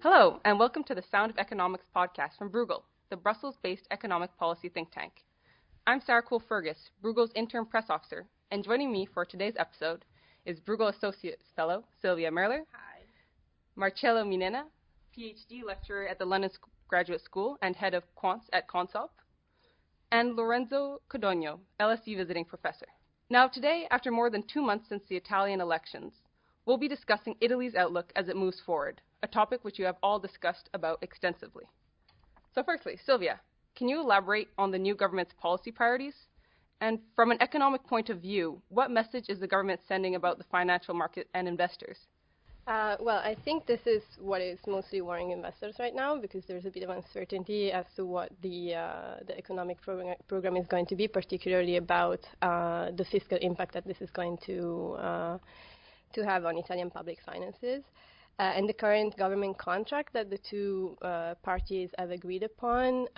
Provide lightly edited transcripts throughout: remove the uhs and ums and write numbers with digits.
Hello, and welcome to the Sound of Economics podcast from Bruegel, the Brussels-based economic policy think tank. I'm Sarah Cole-Fergus, Bruegel's interim press officer, and joining me for today's episode is Bruegel Associates Fellow Sylvia Merler. Hi. Marcello Minena, PhD lecturer at the London Graduate School and head of quants at Consop, and Lorenzo Codogno, LSE visiting professor. Now today, after more than 2 months since the Italian elections, we'll be discussing Italy's outlook as it moves forward, a topic which you have all discussed about extensively. So firstly, Sylvia, can you elaborate on the new government's policy priorities? And from an economic point of view, what message is the government sending about the financial market and investors? Well, I think this is what is mostly worrying investors right now because there's a bit of uncertainty as to what the economic program is going to be, particularly about the fiscal impact that this is going to have on Italian public finances. And the current government contract that the two parties have agreed upon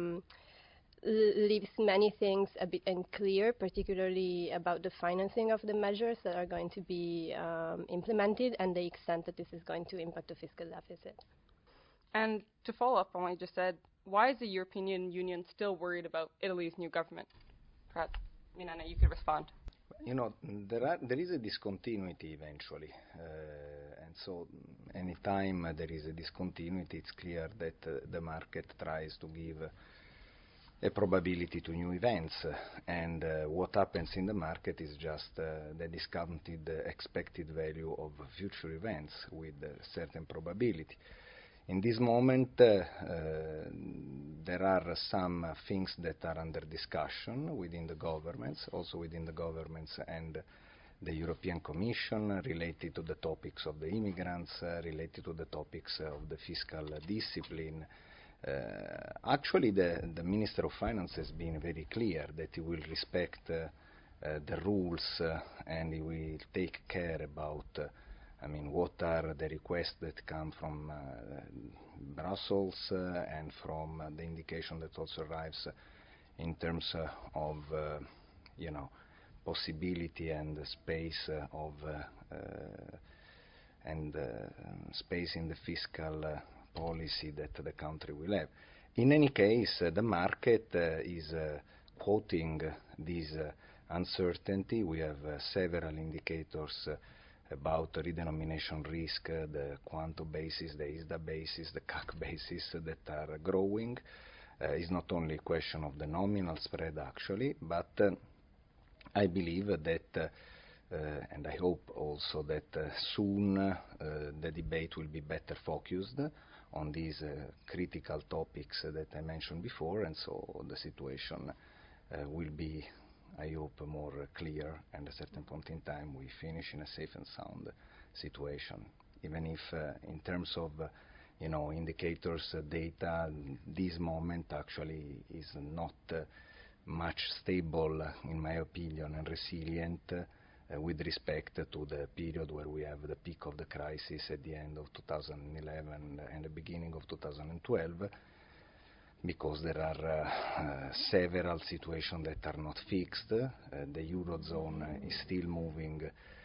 leaves many things a bit unclear, particularly about the financing of the measures that are going to be implemented and the extent that this is going to impact the fiscal deficit. And to follow up on what you just said, why is the European Union still worried about Italy's new government? Perhaps, Minena, you could respond. You know, there is a discontinuity eventually, and so anytime there is a discontinuity, it's clear that the market tries to give a probability to new events, and what happens in the market is just the discounted expected value of future events with a certain probability. In this moment, there are some things that are under discussion within the governments, also within the governments and the European Commission, related to the topics of the immigrants, related to the topics of the fiscal discipline. Actually, the Minister of Finance has been very clear that he will respect the rules and he will take care about what are the requests that come from Brussels and from the indication that also arrives in terms of, possibility and space of space in the fiscal policy that the country will have. In any case, the market is quoting this uncertainty. We have several indicators about redenomination risk, the Quanto basis, the ISDA basis, the CAC basis that are growing. It's not only a question of the nominal spread actually, but I believe that and I hope also that soon the debate will be better focused on these critical topics that I mentioned before, and so the situation will be, I hope, more clear, and at a certain point in time we finish in a safe and sound situation. Even if in terms of indicators, data, this moment actually is not much stable, in my opinion, and resilient with respect to the period where we have the peak of the crisis at the end of 2011 and the beginning of 2012, because there are several situations that are not fixed. The Eurozone is still moving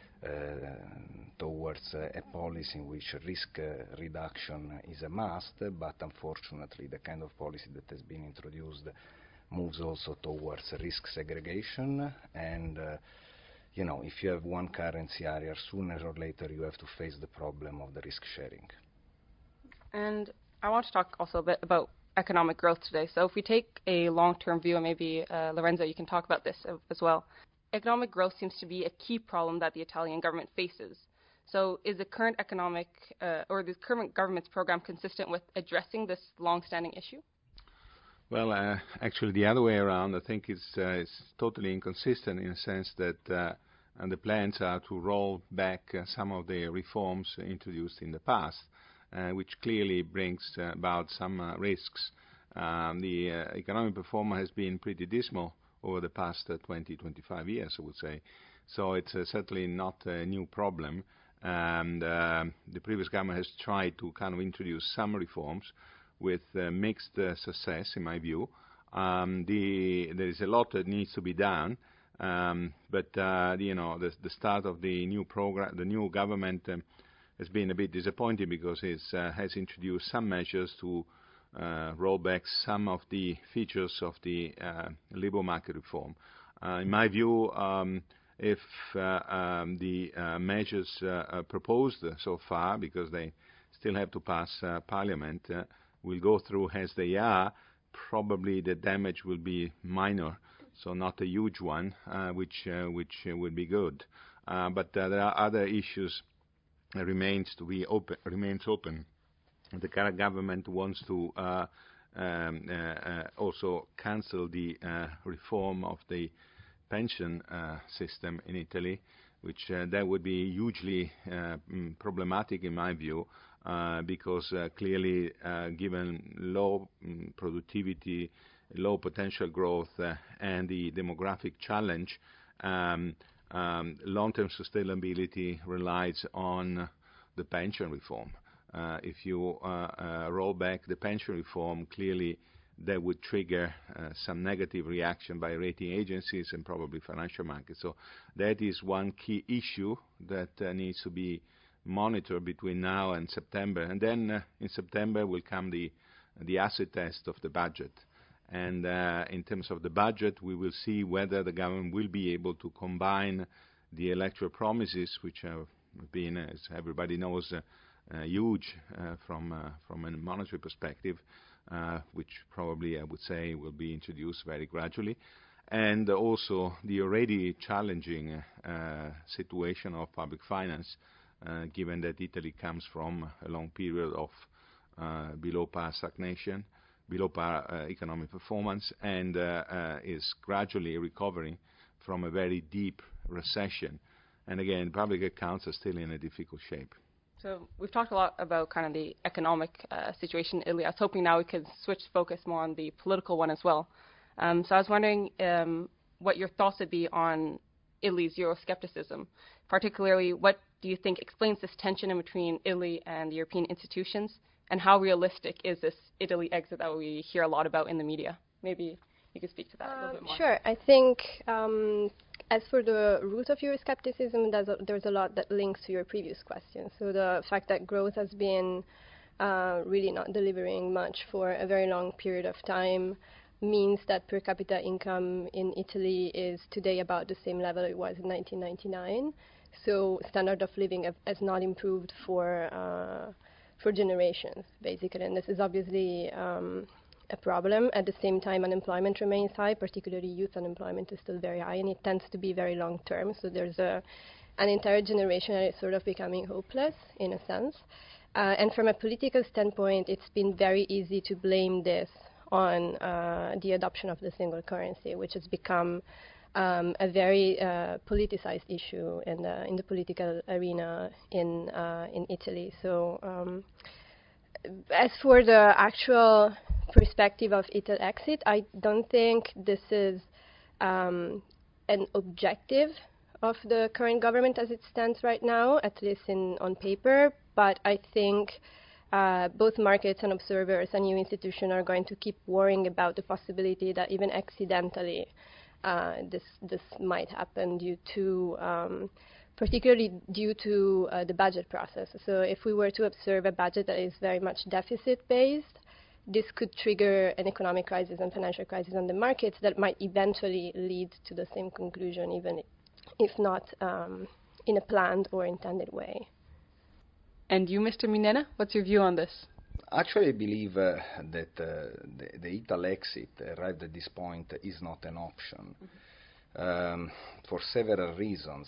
towards a policy in which risk reduction is a must, but unfortunately the kind of policy that has been introduced moves also towards risk segregation, and if you have one currency area, sooner or later you have to face the problem of the risk sharing. And I want to talk also a bit about economic growth today. So if we take a long-term view, and maybe Lorenzo, you can talk about this as well. Economic growth seems to be a key problem that the Italian government faces. So is the current or the current government's program consistent with addressing this long-standing issue? Well, actually the other way around. I think it's totally inconsistent in a sense that and the plans are to roll back some of the reforms introduced in the past, which clearly brings about some risks. The economic performance has been pretty dismal over the past 20-25 years, I would say. So it's certainly not a new problem. And the previous government has tried to kind of introduce some reforms with mixed success, in my view. There is a lot that needs to be done, but the start of the new program, the new government has been a bit disappointing because it has introduced some measures to roll back some of the features of the labor market reform. In my view, if the measures proposed so far, because they still have to pass Parliament, will go through as they are, probably the damage will be minor, so not a huge one, which will be good. But there are other issues that remains open. The current government wants to also cancel the reform of the pension system in Italy, which that would be hugely problematic in my view, because clearly given low productivity, low potential growth, and the demographic challenge, long-term sustainability relies on the pension reform. If you roll back the pension reform, clearly that would trigger some negative reaction by rating agencies and probably financial markets. So that is one key issue that needs to be monitored between now and September. And then in September will come the acid test of the budget. And in terms of the budget, we will see whether the government will be able to combine the electoral promises, which have been, as everybody knows, huge from a monetary perspective, which probably I would say will be introduced very gradually, and also the already challenging situation of public finance, given that Italy comes from a long period of below par stagnation, below par economic performance, and is gradually recovering from a very deep recession. And again, public accounts are still in a difficult shape. So we've talked a lot about kind of the economic situation in Italy. I was hoping now we could switch focus more on the political one as well. So I was wondering what your thoughts would be on Italy's Euroscepticism. Particularly, what do you think explains this tension in between Italy and the European institutions, and how realistic is this Italy exit that we hear a lot about in the media? Maybe you could speak to that a little bit more. Sure. I think as for the root of Euroscepticism, there's a lot that links to your previous question. So the fact that growth has been really not delivering much for a very long period of time means that per capita income in Italy is today about the same level it was in 1999. So standard of living has not improved for generations, basically, and this is obviously a problem. At the same time, unemployment remains high, particularly youth unemployment is still very high, and it tends to be very long-term. So there's an entire generation that is sort of becoming hopeless, in a sense. And from a political standpoint, it's been very easy to blame this on the adoption of the single currency, which has become a very politicized issue in the political arena in Italy. So as for the actual perspective of Italy exit, I don't think this is an objective of the current government as it stands right now, at least on paper. But I think both markets and observers and new institutions are going to keep worrying about the possibility that even accidentally this might happen due to particularly due to the budget process. So if we were to observe a budget that is very much deficit-based, this could trigger an economic crisis and financial crisis on the markets that might eventually lead to the same conclusion, even if not in a planned or intended way. And you, Mr. Minena, what's your view on this? Actually, I believe that the Italy exit arrived at this point is not an option. For several reasons.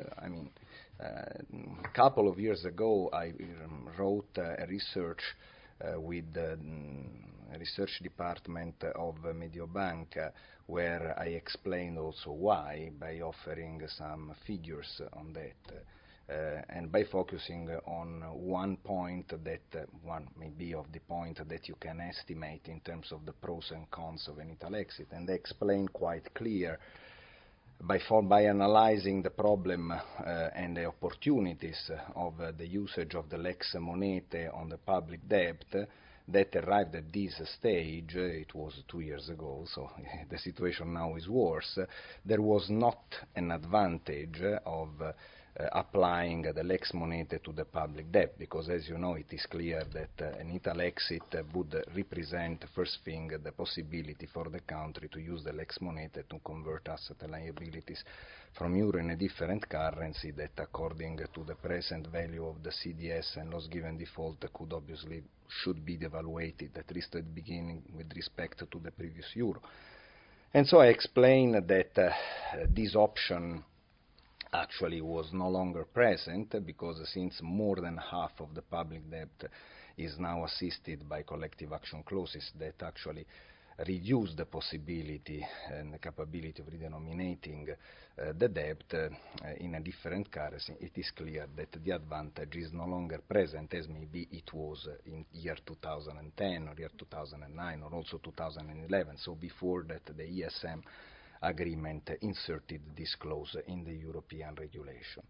A couple of years ago, I wrote a research with the research department of Mediobanca, where I explained also why by offering some figures on that. And by focusing on one point one may be of the point that you can estimate in terms of the pros and cons of an Italy exit. And they explained quite clear by analyzing the problem and the opportunities of the usage of the Lex Monete on the public debt, that arrived at this stage, it was 2 years ago, so the situation now is worse, there was not an advantage of applying the Lex Monete to the public debt, because as you know, it is clear that an Italy exit would represent, first thing, the possibility for the country to use the Lex Monete to convert asset and liabilities from euro in a different currency that, according to the present value of the CDS and loss given default, could obviously should be devaluated, at least at the beginning, with respect to the previous euro. And so I explained that this option actually was no longer present, because since more than half of the public debt is now assisted by collective action clauses that actually reduce the possibility and the capability of redenominating the debt in a different currency, it is clear that the advantage is no longer present as maybe it was in year 2010 or year 2009 or also 2011, so before that the ESM agreement inserted this clause in the European regulation.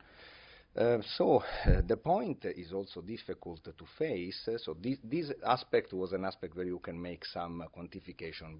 So the point is also difficult to face. So this aspect was an aspect where you can make some quantification,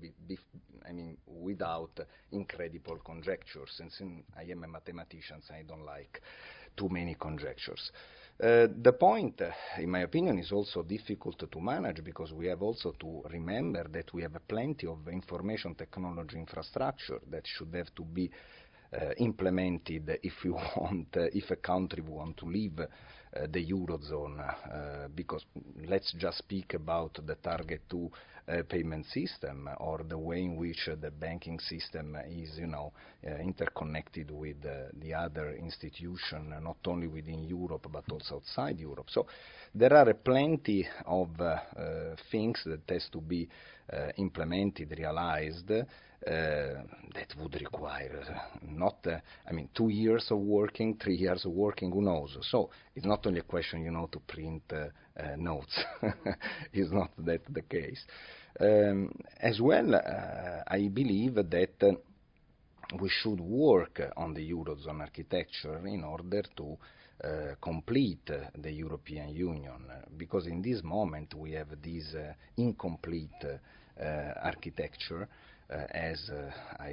without incredible conjectures. Since I am a mathematician, I don't like too many conjectures. The point, in my opinion, is also difficult to manage, because we have also to remember that we have plenty of information technology infrastructure that should have to be implemented if a country want to leave the Eurozone, because let's just speak about the Target 2 payment system, or the way in which the banking system is, interconnected with the other institution, not only within Europe but also outside Europe. So there are plenty of things that has to be implemented, realized, that would require 2 years of working, 3 years of working, who knows? So it's not only a question, to print notes. It's not that the case. As well, I believe that we should work on the Eurozone architecture in order to complete the European Union, because in this moment we have this incomplete architecture, as I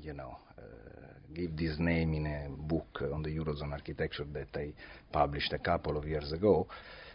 give this name in a book on the Eurozone architecture that I published a couple of years ago,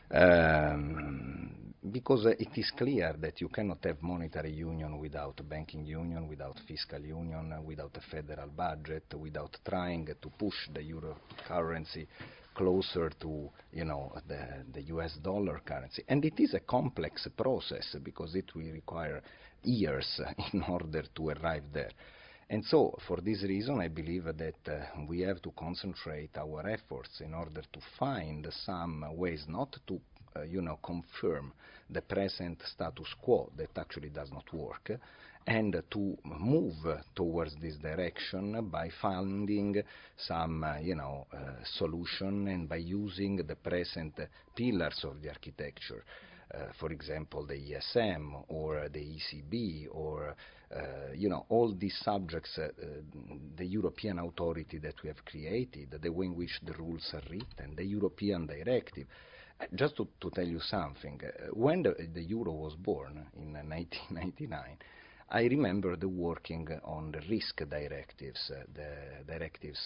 because it is clear that you cannot have monetary union without banking union, without fiscal union, without a federal budget, without trying to push the euro currency closer to the US dollar currency. And it is a complex process, because it will require years in order to arrive there. And so, for this reason, I believe that we have to concentrate our efforts in order to find some ways not to, confirm the present status quo that actually does not work, and to move towards this direction by finding some, solution, and by using the present pillars of the architecture. For example, the ESM or the ECB, or all these subjects, the European authority that we have created, the way in which the rules are written, the European directive. Just to tell you something, when the euro was born in 1999, I remember the working on the risk directives, the directives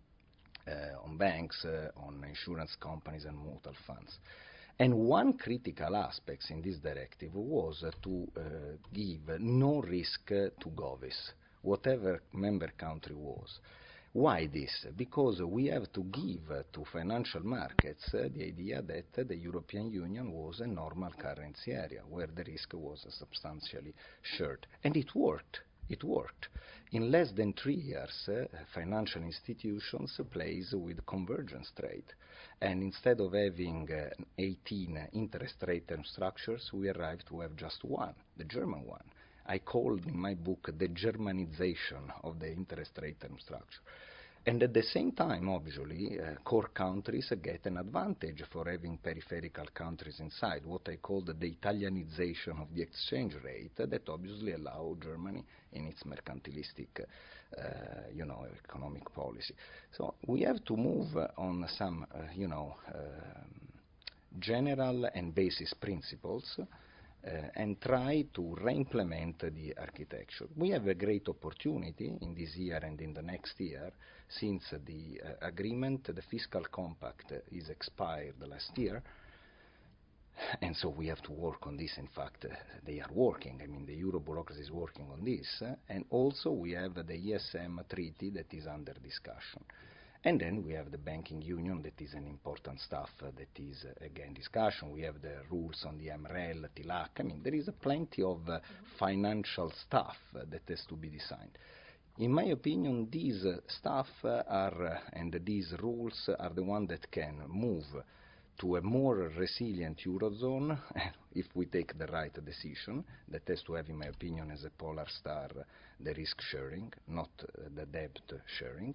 on banks, on insurance companies and mutual funds. And one critical aspect in this directive was to give no risk to govies, whatever member country was. Why this? Because we have to give to financial markets the idea that the European Union was a normal currency area where the risk was substantially shared. And it worked. It worked. In less than 3 years, financial institutions plays with convergence trade. And instead of having 18 interest rate term structures, we arrived to have just one, the German one. I called in my book the Germanization of the interest rate term structure. And at the same time, obviously, core countries get an advantage for having peripheral countries inside, what I call the Italianization of the exchange rate, that obviously allow Germany in its mercantilistic, economic policy. So we have to move on some, general and basis principles, and try to re-implement the architecture. We have a great opportunity in this year and in the next year, since the agreement, the fiscal compact, is expired last year, and so we have to work on this. In fact, they are working. I mean, the Euro bureaucracy is working on this, and also we have the ESM treaty that is under discussion. And then we have the banking union, that is an important stuff that is, again, discussion. We have the rules on the MREL, TILAC. I mean, there is plenty of financial stuff that has to be designed. In my opinion, these stuff and these rules are the ones that can move to a more resilient Eurozone, if we take the right decision. That has to have, in my opinion, as a polar star, the risk sharing, not the debt sharing.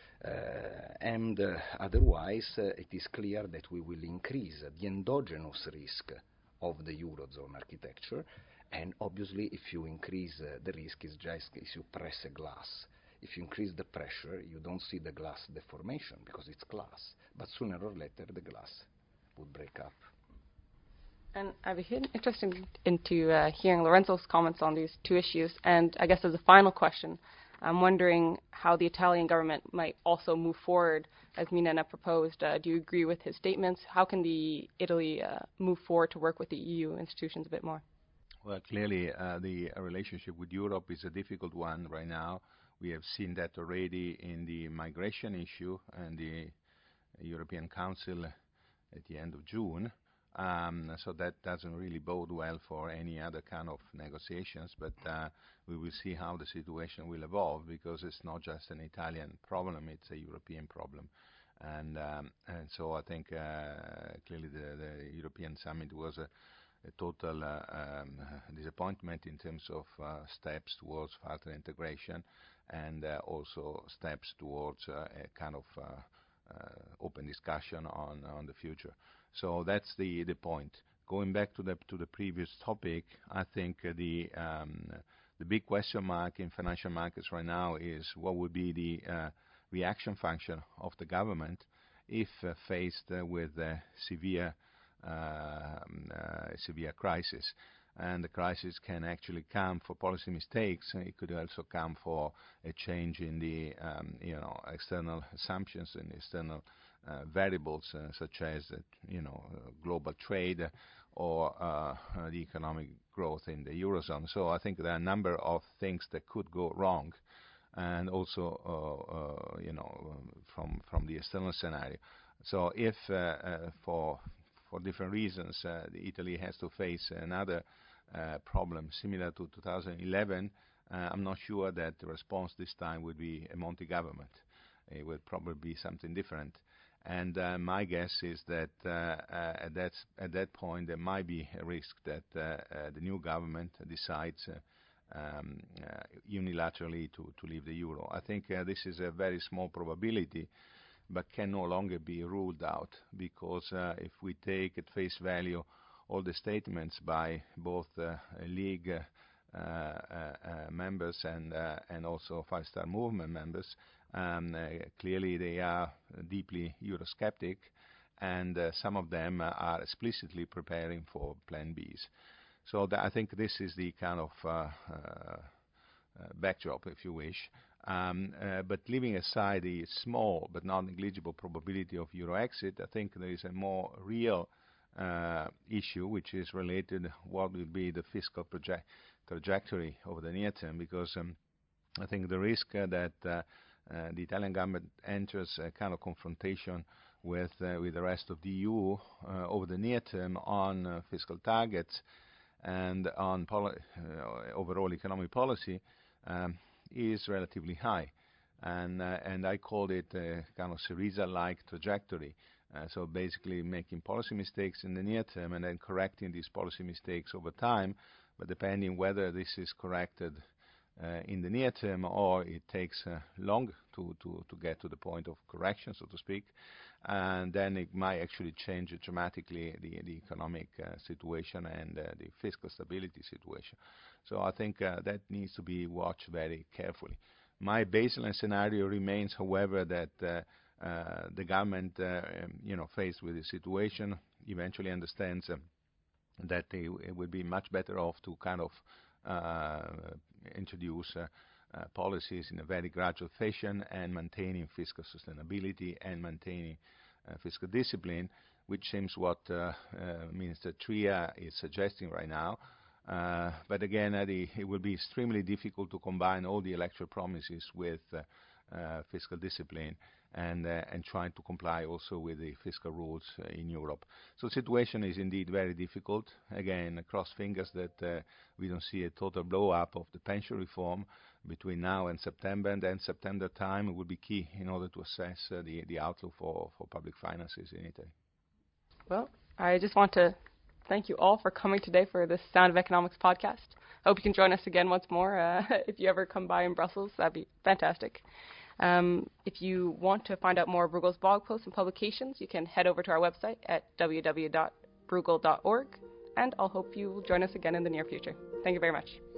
And otherwise, it is clear that we will increase the endogenous risk of the Eurozone architecture, and obviously if you increase the risk, it's just as you press a glass. If you increase the pressure, you don't see the glass deformation because it's glass, but sooner or later the glass would break up. And I'd be interested into hearing Lorenzo's comments on these two issues, and I guess as a final question, I'm wondering how the Italian government might also move forward, as Minena proposed. Do you agree with his statements? How can Italy move forward to work with the EU institutions a bit more? Well, clearly, the relationship with Europe is a difficult one right now. We have seen that already in the migration issue and the European Council at the end of June. So that doesn't really bode well for any other kind of negotiations, but we will see how the situation will evolve, because it's not just an Italian problem, it's a European problem. And so I think clearly the European summit was a total disappointment in terms of steps towards further integration, and also steps towards a kind of open discussion on the future. So that's the point. Going back to the previous topic, I think the big question mark in financial markets right now is what would be the reaction function of the government if faced with a severe crisis. And the crisis can actually come for policy mistakes. It could also come for a change in the external assumptions and external variables, such as global trade or the economic growth in the Eurozone. So I think there are a number of things that could go wrong, and also from the external scenario. So if for different reasons Italy has to face another problem similar to 2011, I'm not sure that the response this time would be a Monti government. It would probably be something different. And my guess is that at that point there might be a risk that the new government decides unilaterally to leave the euro. I think this is a very small probability, but can no longer be ruled out, because if we take at face value all the statements by both League members and also Five Star Movement members, clearly they are deeply Eurosceptic, and some of them are explicitly preparing for Plan Bs. So I think this is the kind of backdrop, if you wish. But leaving aside the small but not negligible probability of Euro exit, I think there is a more real issue, which is related what will be the fiscal trajectory over the near term, because I think the risk that the Italian government enters a kind of confrontation with the rest of the EU over the near term on fiscal targets and on overall economic policy is relatively high, and I called it a kind of Syriza-like trajectory. So basically making policy mistakes in the near term and then correcting these policy mistakes over time, but depending whether this is corrected in the near term or it takes long to get to the point of correction, so to speak, and then it might actually change dramatically the economic situation and the fiscal stability situation. So I think that needs to be watched very carefully. My baseline scenario remains, however, that the government, faced with the situation, eventually understands that it would be much better off to kind of introduce policies in a very gradual fashion and maintaining fiscal sustainability and maintaining fiscal discipline, which seems what Minister Tria is suggesting right now. But again, it will be extremely difficult to combine all the electoral promises with fiscal discipline and trying to comply also with the fiscal rules in Europe. So the situation is indeed very difficult. Again, cross fingers that we don't see a total blow-up of the pension reform between now and September, and then September time will be key in order to assess the outlook for public finances in Italy. Well, I just want to thank you all for coming today for this Sound of Economics podcast. I hope you can join us again once more. If you ever come by in Brussels, that'd be fantastic. If you want to find out more of Bruegel's blog posts and publications, you can head over to our website at www.bruegel.org, and I'll hope you will join us again in the near future. Thank you very much.